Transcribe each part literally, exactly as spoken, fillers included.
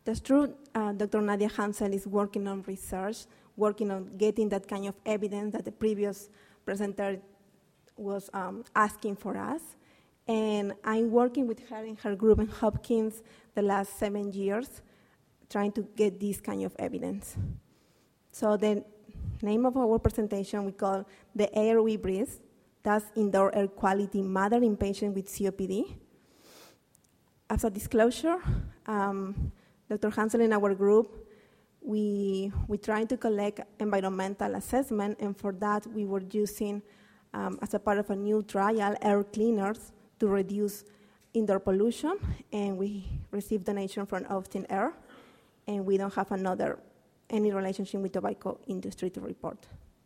That's true. Uh, Doctor Nadia Hansel is working on research, working on getting that kind of evidence that the previous presenter was um, asking for us. And I'm working with her in her group in Hopkins the last seven years, trying to get this kind of evidence. So the name of our presentation we call The Air We Breathe. That's indoor air quality matter in patients with C O P D. As a disclosure, um, Doctor Hansel and our group, we we trying to collect environmental assessment, and for that we were using, um, as a part of a new trial, air cleaners to reduce indoor pollution, and we received donation from Austin Air, and we don't have another any relationship with tobacco industry to report.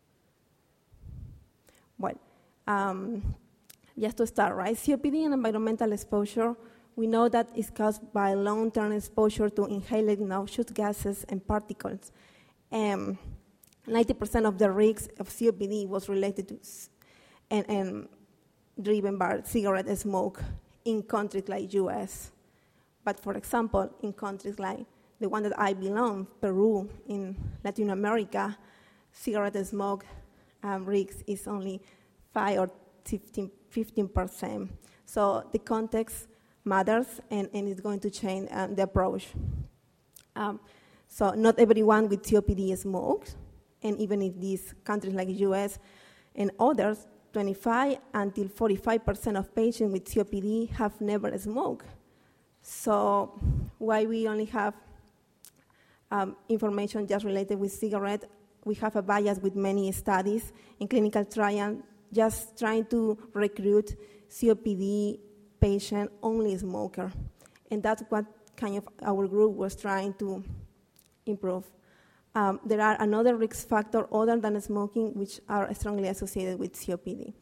Well. Um, just to start, right? C O P D and environmental exposure, we know that it's caused by long-term exposure to inhaled noxious gases and particles. Um, ninety percent of the risks of C O P D was related to and, and driven by cigarette smoke in countries like U S. But for example, in countries like the one that I belong, Peru, in Latin America, cigarette smoke um, risks is only five or fifteen percent. So the context matters, and, and it's going to change um, the approach. Um, so not everyone with C O P D smokes, and even in these countries like the U S and others, twenty-five until forty-five percent of patients with C O P D have never smoked. So why we only have um, information just related with cigarette, we have a bias with many studies in clinical trials just trying to recruit C O P D patient only smoker. And that's what kind of our group was trying to improve. Um, there are another risk factor other than smoking which are strongly associated with C O P D.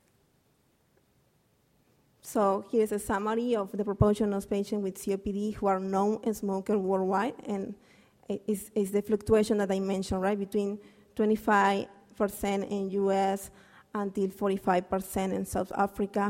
So here's a summary of the proportion of patients with C O P D who are non-smokers worldwide, and it's, it's the fluctuation that I mentioned, right, between twenty-five percent in U S until forty-five percent in South Africa.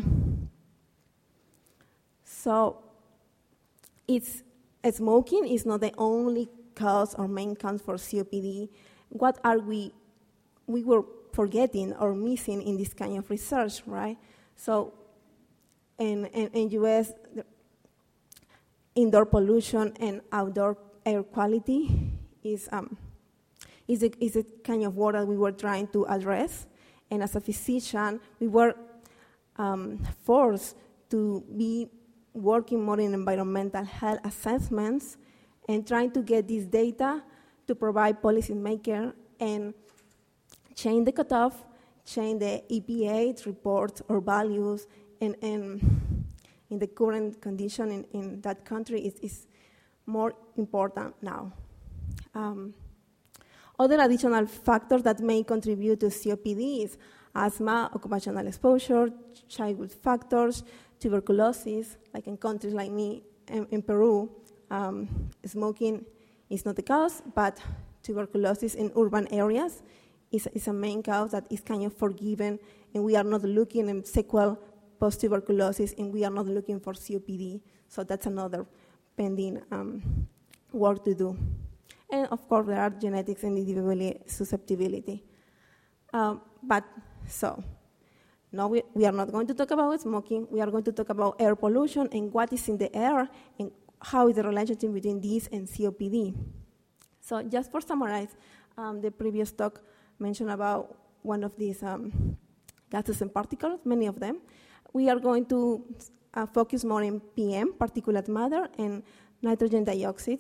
So it's smoking is not the only cause or main cause for C O P D. What are we we were forgetting or missing in this kind of research, right? So in, in, in U S, indoor pollution and outdoor air quality is um, is a, is a kind of word that we were trying to address. And as a physician, we were um, forced to be working more in environmental health assessments and trying to get this data to provide policymakers and change the cutoff, change the E P A reports or values, and, and in the current condition in, in that country is, is more important now. Um, Other additional factors that may contribute to C O P D is asthma, occupational exposure, childhood factors, tuberculosis, like in countries like me in, in Peru. Um, smoking is not the cause, but tuberculosis in urban areas is, is a main cause that is kind of forgiven, and we are not looking at sequel post-tuberculosis, and we are not looking for C O P D. So that's another pending um, work to do. And of course, there are genetics and individual susceptibility. Um, but so, no, we, we are not going to talk about smoking. We are going to talk about air pollution and what is in the air and how is the relationship between this and C O P D. So just for summarize, um, the previous talk mentioned about one of these um, gases and particles, many of them. We are going to uh, focus more in P M, particulate matter, and nitrogen dioxide.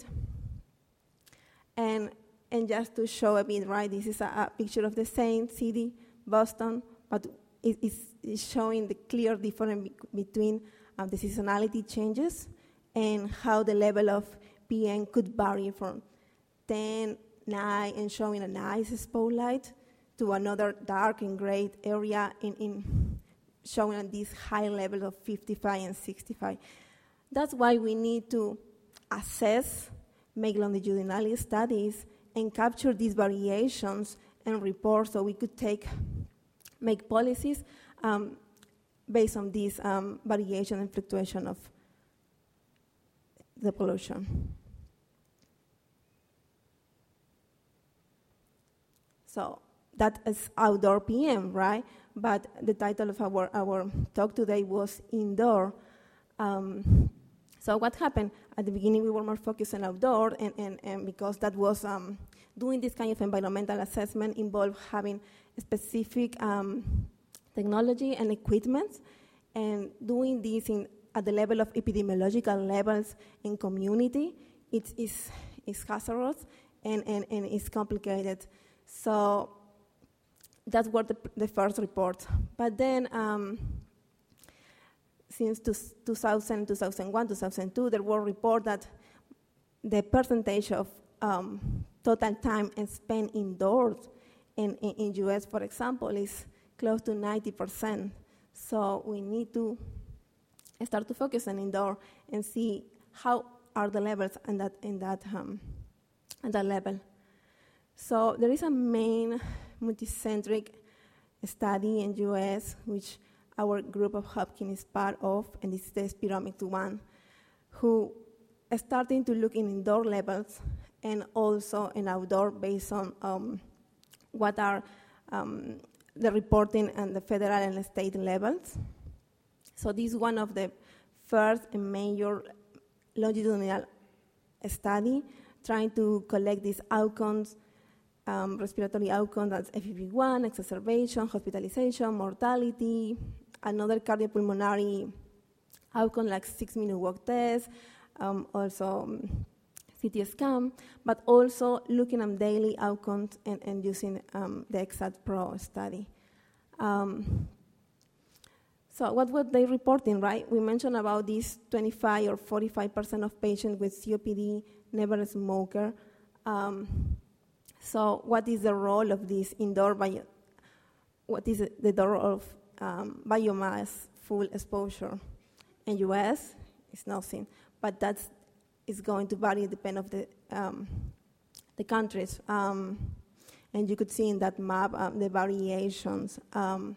And, and just to show a bit, right, this is a, a picture of the same city, Boston, but it, it's, it's showing the clear difference be, between um, the seasonality changes and how the level of P M could vary from ten, nine, and showing a nice spotlight to another dark and gray area in, in showing this high level of fifty-five and sixty-five. That's why we need to assess, make longitudinal studies, and capture these variations and report so we could take, make policies um, based on this um, variation and fluctuation of the pollution. So that is outdoor P M, right? But the title of our, our talk today was indoor. Um, so what happened? At the beginning, we were more focused on outdoor, and, and, and because that was um, doing this kind of environmental assessment involved having specific um, technology and equipment, and doing this in, at the level of epidemiological levels in community, it is it's hazardous and, and, and it's complicated. So that was the, the first report. But then, um, since two thousand, two thousand one, two thousand two, there were reports that the percentage of um, total time spent indoors in, in, in U S, for example, is close to ninety percent. So we need to start to focus on indoor and see how are the levels in that, in that, um, at that level. So there is a main multicentric study in U S, which our group of Hopkins is part of, and this is the Spiromics one, who are starting to look in indoor levels and also in outdoor based on um, what are um, the reporting and the federal and state levels. So this is one of the first and major longitudinal study trying to collect these outcomes, um, respiratory outcomes, that's F E V one, exacerbation, hospitalization, mortality, another cardiopulmonary outcome like six-minute walk test, um, also um, C T scan, but also looking at daily outcomes and, and using um, the EXACT Pro study. Um, so what were they reporting, right? We mentioned about this twenty-five or forty-five percent of patients with C O P D, never a smoker. Um, so what is the role of this indoor bio, what is the role of um, biomass full exposure? In U S, it's nothing, but that's is going to vary depending of the um, the countries. Um, and you could see in that map um, the variations. Um,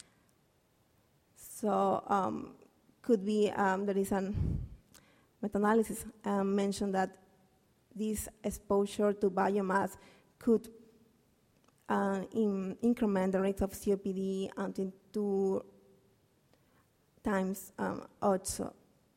so um, could be, um, there is a meta-analysis um, mentioned that this exposure to biomass could uh, in increment the rate of C O P D until two times um, also.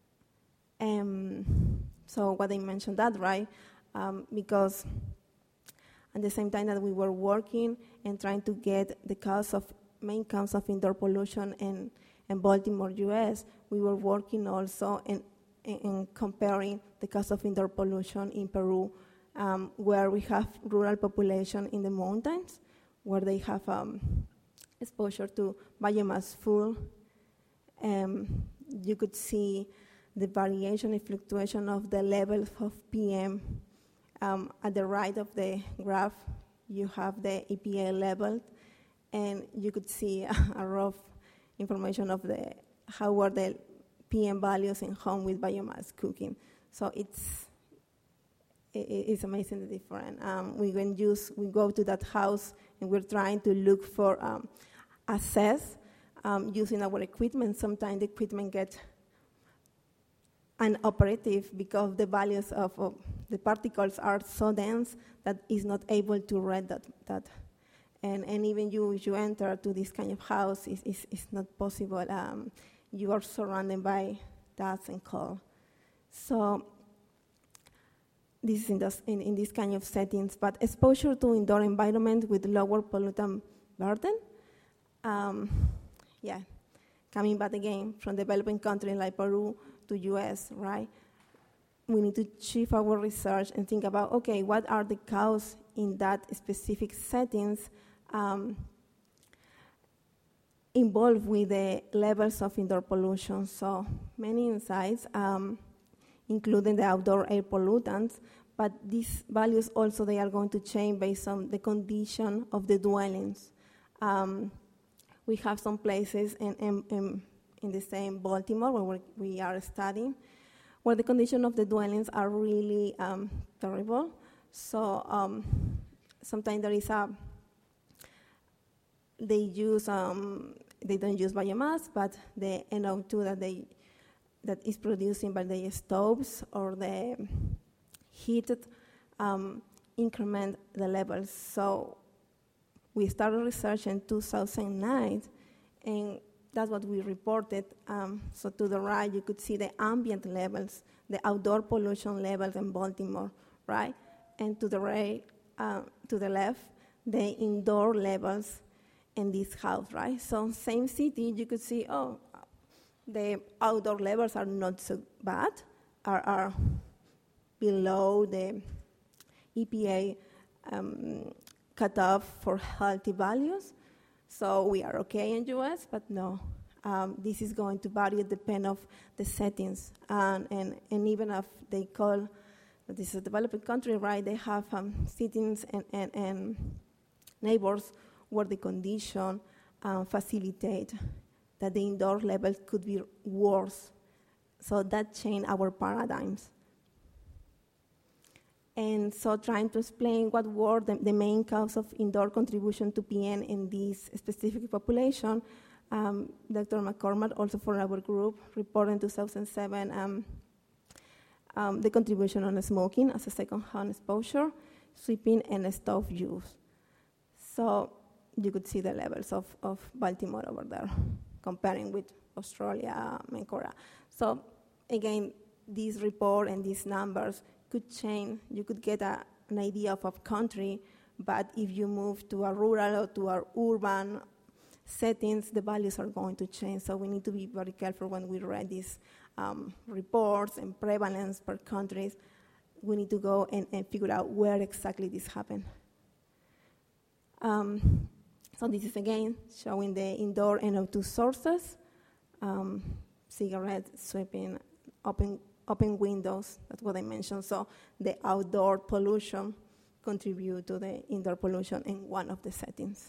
Um, so what I mentioned that, right? Um, because at the same time that we were working and trying to get the cause of, main cause of indoor pollution in, in Baltimore, U S, we were working also in, in, in comparing the cause of indoor pollution in Peru, um, where we have rural population in the mountains, where they have um, exposure to biomass fuel. Um, you could see the variation and fluctuation of the level of P M. Um, at the right of the graph, you have the E P A level, and you could see a, a rough information of the how were the P M values in home with biomass cooking. So it's it, it's amazing the difference. Um, we can use we go to that house and we're trying to look for um, assess um, using our equipment. Sometimes the equipment gets unoperative because the values of, of the particles are so dense that it's not able to read that. that. And, and even you, if you enter to this kind of house, it's, it's, it's not possible. Um, you are surrounded by dust and coal. So this is in, this, in, in this kind of settings, but exposure to indoor environment with lower pollutant burden. Um, yeah, coming back again from developing countries like Peru to U S, right? We need to shift our research and think about, okay, what are the causes in that specific settings um, involved with the levels of indoor pollution. So many insights, um, including the outdoor air pollutants, but these values also, they are going to change based on the condition of the dwellings. Um, we have some places in, in, in in the same Baltimore where we are studying, where the condition of the dwellings are really um, terrible. So um, sometimes there is a, they use, um, they don't use biomass, but the N O two that they, that is producing by the stoves or the heated um, increment the levels. So we started research in two thousand nine, and that's what we reported. Um, so to the right, you could see the ambient levels, the outdoor pollution levels in Baltimore, right? And to the right, uh, to the left, the indoor levels in this house, right? So same city, you could see, oh, the outdoor levels are not so bad, are, are below the E P A um, cutoff for healthy values. So we are okay in U S, but no. Um, this is going to vary depending of the settings. Um, and, and even if they call that this is a developing country, right, they have um, settings and, and, and neighbors where the condition um, facilitate that the indoor levels could be worse. So that changed our paradigms. And so trying to explain what were the, the main cause of indoor contribution to P N in this specific population, um, Doctor McCormack, also for our group, reported in two thousand seven um, um, the contribution on smoking as a second-hand exposure, sweeping, and stove use. So you could see the levels of, of Baltimore over there, comparing with Australia and Korea. So again, this report and these numbers could change. You could get a, an idea of a country, but if you move to a rural or to a urban settings, the values are going to change. So we need to be very careful when we read these um, reports and prevalence per countries. We need to go and, and figure out where exactly this happened. Um, so this is again showing the indoor N O two sources, um, cigarettes, sweeping, open Open windows, that's what I mentioned. So the outdoor pollution contribute to the indoor pollution in one of the settings.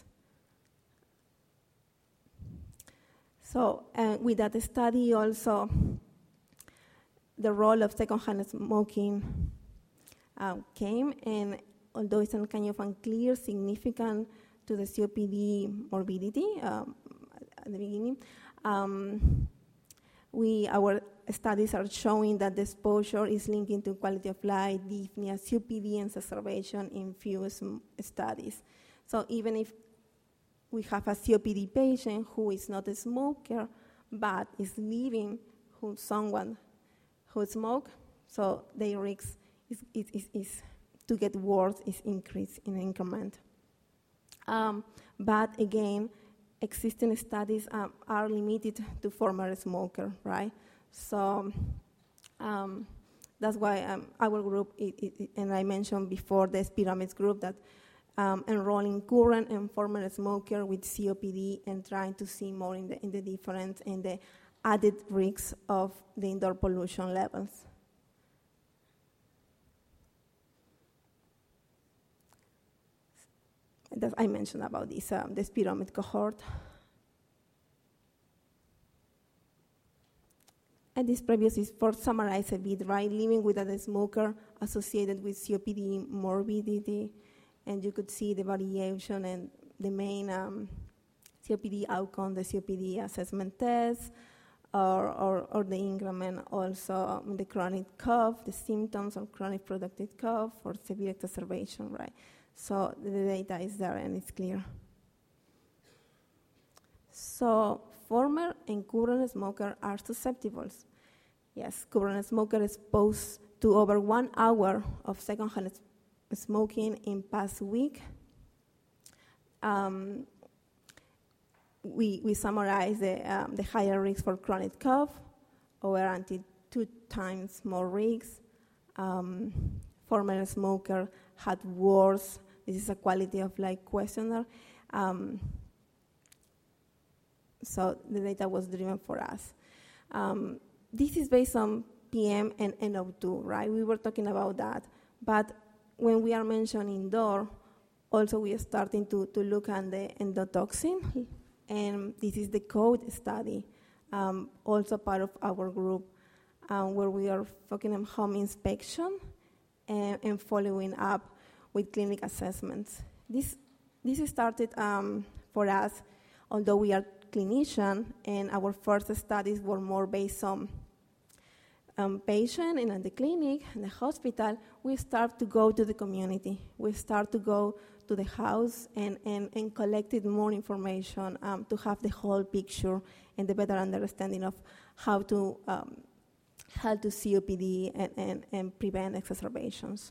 So uh, with that study also, the role of secondhand smoking uh, came, and although it's kind of unclear, significant to the C O P D morbidity um, at the beginning, um, we, our studies are showing that the exposure is linked to quality of life, dyspnea, C O P D, and exacerbation in few sm- studies. So even if we have a C O P D patient who is not a smoker, but is living with someone who smokes, so their risk is, is, is, is to get worse is increased in increment. Um, but again, existing studies um, are limited to former smoker, right? So um, that's why um, our group, it, it, and I mentioned before the Pyramids group, that um, enrolling current and former smoker with C O P D and trying to see more in the, in the difference in the added risks of the indoor pollution levels. That I mentioned about this, um, this pyramid cohort. And this previous is for summarize a bit, right? Living with a smoker associated with C O P D morbidity, and you could see the variation and the main um, C O P D outcome, the C O P D assessment test, or, or, or the increment, also um, the chronic cough, the symptoms of chronic productive cough, or severe exacerbation, right? So the data is there and it's clear. So former and current smokers are susceptible. Yes, current smoker exposed to over one hour of secondhand smoking in past week. Um, we, we summarize the, um, the higher risk for chronic cough, over until two times more risks. Um, former smoker had worse. This is a quality of life questionnaire. Um, so the data was driven for us. Um, this is based on P M and N O two, right? We were talking about that. But when we are mentioning indoor, also we are starting to, to look at the endotoxin. And this is the CODE study, um, also part of our group, um, where we are focusing on home inspection and, and following up with clinic assessments. This this started um, for us, although we are clinicians, and our first studies were more based on um, patient and at the clinic, in the hospital, we start to go to the community. We start to go to the house and, and, and collected more information um, to have the whole picture and the better understanding of how to um, how to C O P D and, and, and prevent exacerbations.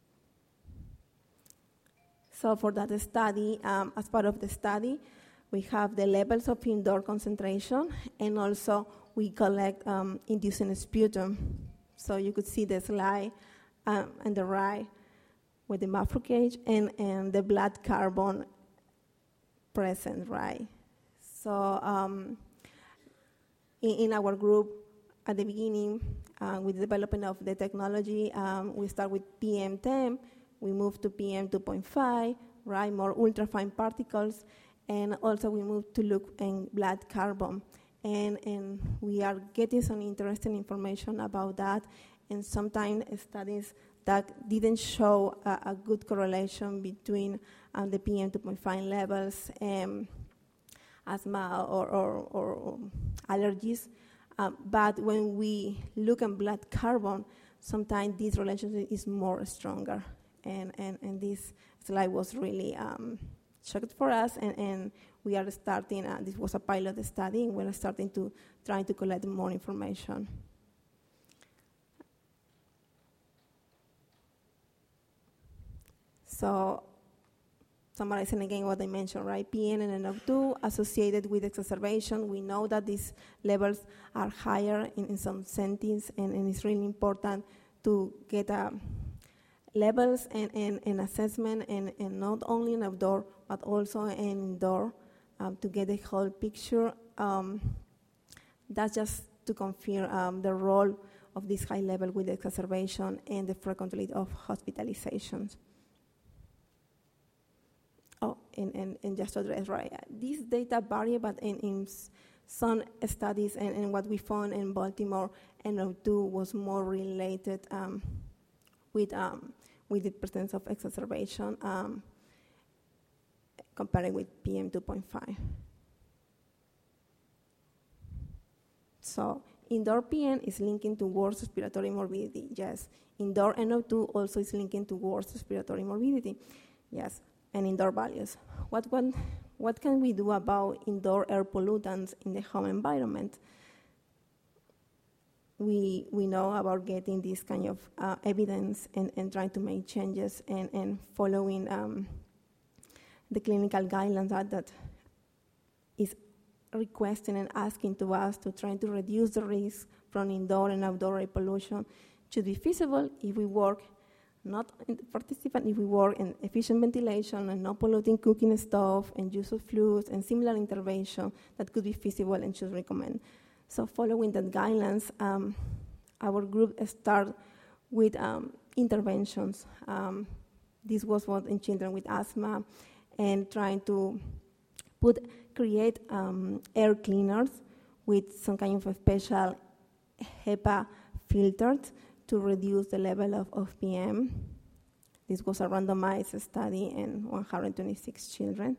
So for that study, um, as part of the study, we have the levels of indoor concentration, and also we collect um, inducing sputum. So you could see the slide um, on the right with the macrophage and, and the blood carbon present, right? So um, in, in our group, at the beginning, uh, with the development of the technology, um, we start with P M ten, we move to P M two point five, right, more ultrafine particles, and also we move to look in blood carbon. And, and we are getting some interesting information about that, and sometimes studies that didn't show a, a good correlation between um, the P M two point five levels and asthma or, or, or allergies. Um, but when we look at blood carbon, sometimes this relationship is more stronger. And, and, and this slide was really um, shocked for us, and, and we are starting, uh, this was a pilot study, and we're starting to try to collect more information. So, summarizing again what I mentioned, right? P N and N O two associated with exacerbation. We know that these levels are higher in, in some settings, and, and it's really important to get uh, levels and, and, and assessment, and, and not only in outdoor, but also in indoor, um, to get the whole picture. Um, that's just to confirm um, the role of this high level with exacerbation and the frequency of hospitalizations. Oh, and, and, and just to address, right, these data vary, but in, in some studies and, and what we found in Baltimore, N O two was more related um, with, um, with the presence of exacerbation um, compared with P M two point five. So indoor P N is linking to worse respiratory morbidity, yes. Indoor N O two also is linking to worse respiratory morbidity, yes. And indoor values. What, what, what can we do about indoor air pollutants in the home environment? We, we know about getting this kind of uh, evidence and, and trying to make changes and, and following um, the clinical guidelines that, that is requesting and asking to us to try to reduce the risk from indoor and outdoor air pollution should be feasible if we work not in the participant, if we work in efficient ventilation and not polluting cooking stove and use of fluids and similar intervention that could be feasible and should recommend. So following that guidelines, um, our group start with um, interventions. Um, this was what in children with asthma, and trying to put, create um, air cleaners with some kind of a special HEPA filters to reduce the level of, of P M. This was a randomized study in one hundred twenty-six children.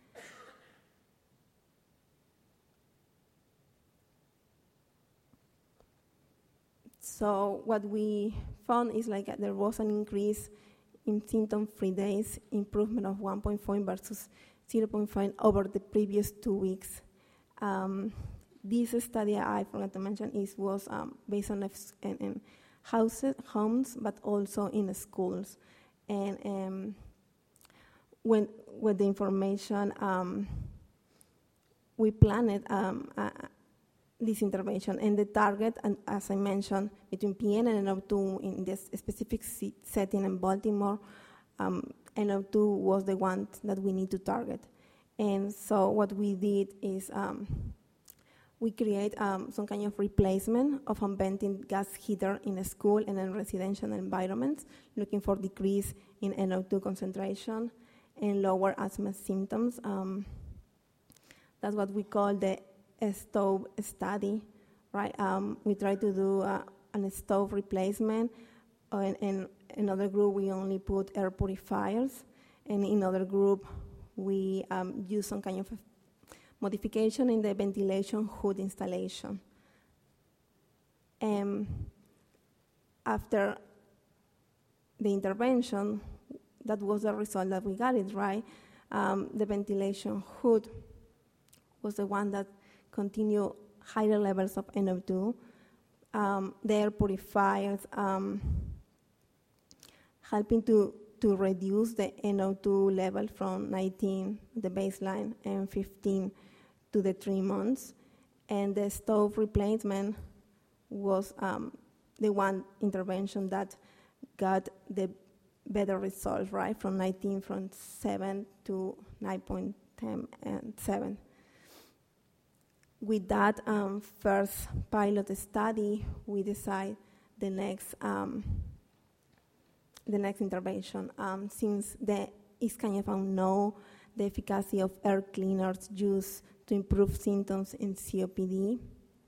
So what we found is like uh, there was an increase in symptom-free days, improvement of one point four versus zero point five over the previous two weeks. Um, this study I forgot to mention is was um, based on F- and, and houses, homes, but also in schools. And um, when with the information, um, we planned um, uh, this intervention. And the target, and as I mentioned, between P N and N O two in this specific setting in Baltimore, um, N O two was the one that we need to target. And so what we did is um, we create um, some kind of replacement of unvented gas heater in a school and in residential environments, looking for decrease in N O two concentration and lower asthma symptoms. Um, that's what we call the stove study, right? Um, we try to do uh, a stove replacement. Uh, in, in another group, we only put air purifiers, and in another group, we um, use some kind of modification in the ventilation hood installation. Um, after the intervention, that was the result that we got it, right? Um, the ventilation hood was the one that continued higher levels of N O two. Um, the air purifiers um, helping to, to reduce the N O two level from nineteen, the baseline, and fifteen to the three months. And the stove replacement was um, the one intervention that got the better results, right? From nineteen, from seven to nine point one zero and seven. With that um, first pilot study, we decide the next um, the next intervention. Um, since the, it's kind of unknown the efficacy of air cleaners used to improve symptoms in C O P D,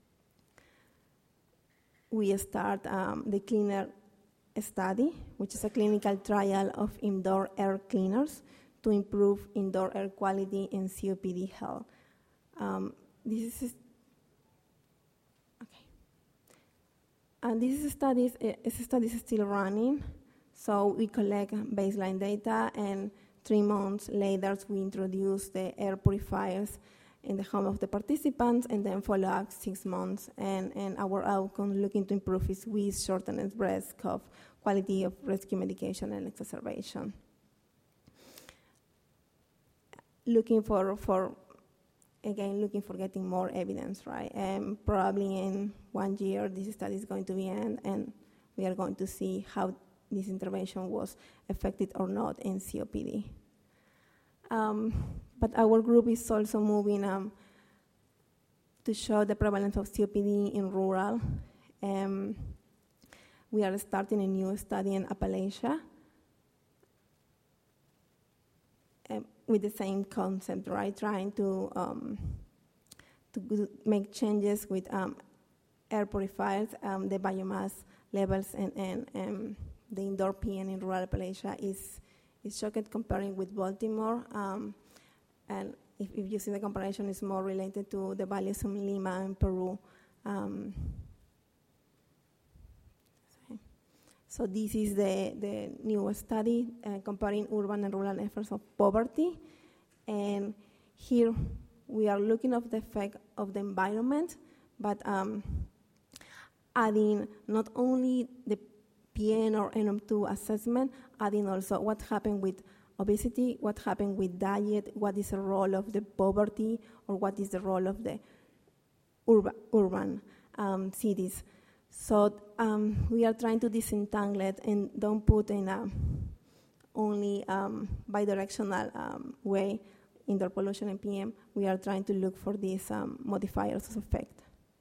we start um, the cleaner study, which is a clinical trial of indoor air cleaners to improve indoor air quality in C O P D health. Um, this is okay, and this study is study is still running. So we collect baseline data, and three months later, we introduce the air purifiers in the home of the participants, and then follow up six months. And, and our outcome looking to improve is wheeze, shortness, breath, cough, quality of rescue medication, and exacerbation. Looking for, for again, looking for getting more evidence, right? And probably in one year, this study is going to be end, and we are going to see how this intervention was effective or not in C O P D. Um, but our group is also moving um, to show the prevalence of C O P D in rural. Um, we are starting a new study in Appalachia um, with the same concept, right? Trying to um, to make changes with um, air purifiers, um, the biomass levels, and, and um, the indoor P N in rural Appalachia is is shocking comparing with Baltimore. Um, and if, if you see the comparison, it's more related to the values in Lima and Peru. Um, so this is the, the new study uh, comparing urban and rural efforts of poverty. And here we are looking at the effect of the environment, but um, adding not only the P N or N O two assessment, adding also what happened with obesity, what happened with diet, what is the role of the poverty, or what is the role of the urban, urban um, cities. So um, we are trying to disentangle it and don't put in a only um, bidirectional um, way indoor pollution and P M. We are trying to look for these um, modifiers of effect.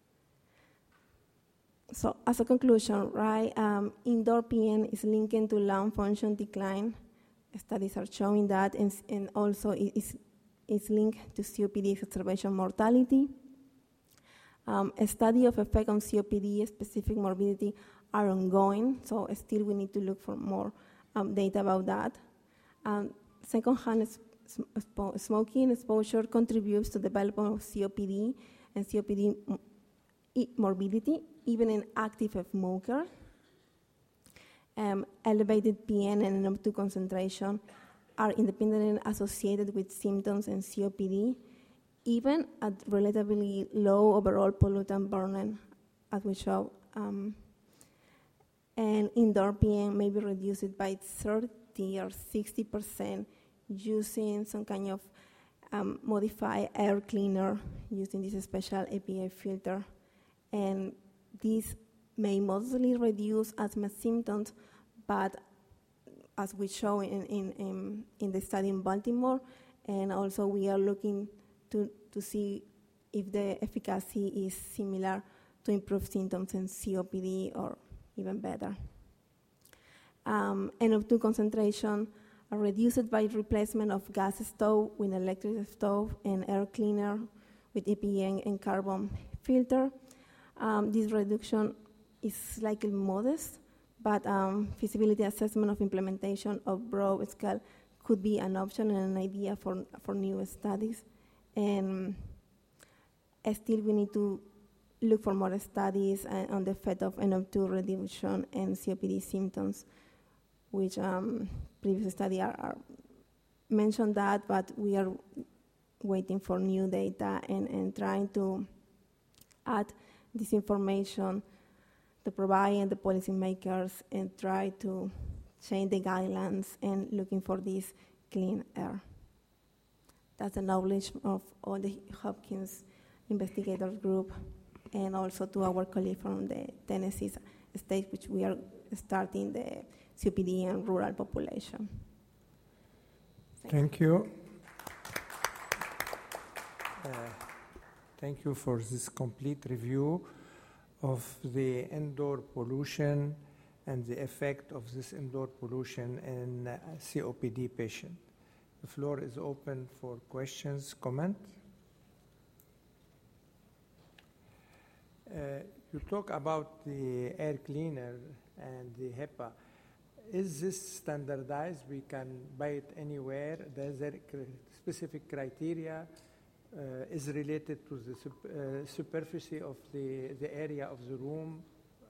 So as a conclusion, right, um, indoor P N is linked to lung function decline. Studies are showing that, and, and also it is, is linked to C O P D exacerbation mortality. Um, a study of effect on C O P D specific morbidity are ongoing, so still we need to look for more um, data about that. Um, secondhand sp- smoking exposure contributes to the development of C O P D and C O P D m- morbidity, even in active smoker. Um, elevated P N and N O two concentration are independently associated with symptoms in C O P D, even at relatively low overall pollutant burden, as we show. Um, and indoor P N may be reduced by thirty or sixty percent using some kind of um, modified air cleaner using this special A P A filter. And this may mostly reduce asthma symptoms, but as we show in, in, in, in the study in Baltimore, and also we are looking to, to see if the efficacy is similar to improve symptoms in C O P D or even better. Um, N O two concentration are reduced by replacement of gas stove with electric stove and air cleaner with E P A and carbon filter. Um, this reduction is slightly modest, but um, feasibility assessment of implementation of broad scale could be an option and an idea for, for new studies. And still we need to look for more studies uh, on the effect of N O two reduction and C O P D symptoms, which um, previous studies are, are mentioned that, but we are waiting for new data and, and trying to add this information to provide the policymakers and try to change the guidelines and looking for this clean air. That's the knowledge of all the Hopkins investigators group and also to our colleague from the Tennessee state, which we are starting the C O P D and rural population. Thank, Thank you. Uh, thank you for this complete review of the indoor pollution and the effect of this indoor pollution in uh, C O P D patient. The floor is open for questions, comment. Uh, you talk about the air cleaner and the HEPA. Is this standardized? We can buy it anywhere? Does there specific criteria? Uh, is related to the sup uh, superficie of the, the area of the room?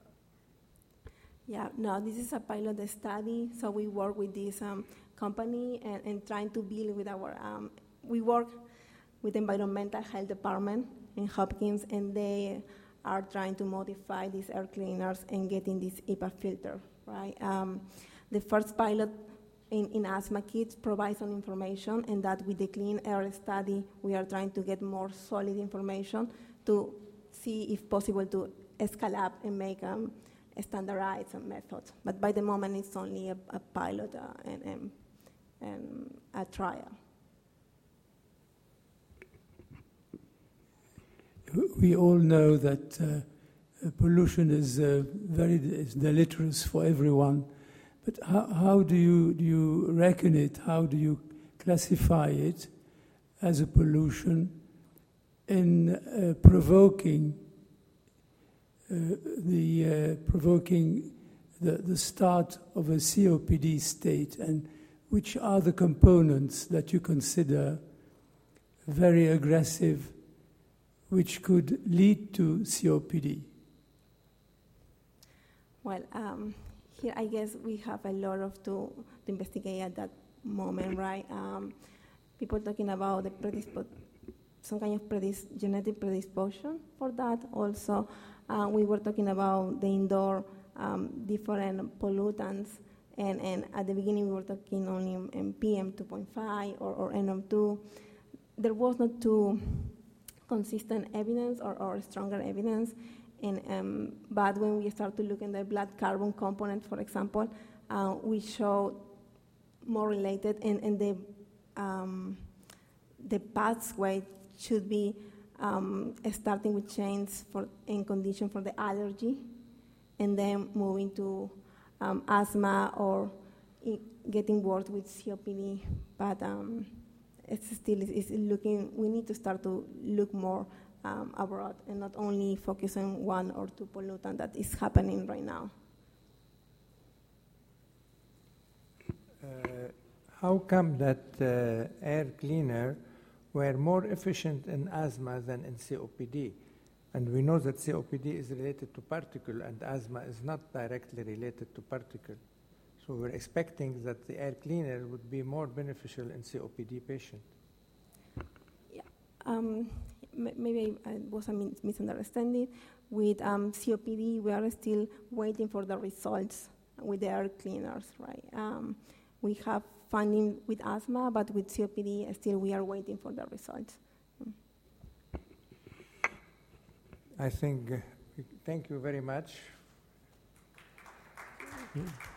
Yeah, no, this is a pilot study, so we work with this um, company and, and trying to build with our, um, we work with the environmental health department in Hopkins, and they are trying to modify these air cleaners and getting this E P A filter, right? Um, the first pilot in, in asthma kits provides some information, and that with the clean air study, we are trying to get more solid information to see if possible to scale up and make um, standardized methods. But by the moment, it's only a, a pilot uh, and, and, and a trial. We all know that uh, pollution is uh, very is deleterious for everyone. But how, how do you do you reckon it? How do you classify it as a pollution in uh, provoking uh, the uh, provoking the, the start of a C O P D state, and which are the components that you consider very aggressive, which could lead to C O P D? Well, um, here I guess we have a lot of to, to investigate at that moment, right? Um, people talking about the predispo- some kind of predis- genetic predisposition for that. Also, uh, we were talking about the indoor um, different pollutants, and, and at the beginning we were talking only in, in P M two point five or, or N O two. There was not too consistent evidence or, or stronger evidence. And, um, but when we start to look at the blood carbon component, for example, uh, we show more related, and, and the um, the pathway should be um, starting with change for in condition for the allergy, and then moving to um, asthma or getting worse with C O P D. But um, it's still it's looking. We need to start to look more Um, abroad and not only focus on one or two pollutants that is happening right now. Uh, how come that uh, air cleaner were more efficient in asthma than in C O P D? And we know that C O P D is related to particle and asthma is not directly related to particle. So we're expecting that the air cleaner would be more beneficial in C O P D patients. Yeah. Um, Maybe it was a misunderstanding. With um, C O P D, we are still waiting for the results with the air cleaners, right? Um, we have funding with asthma, but with C O P D, still we are waiting for the results. Mm. I think, uh, thank you very much. Mm.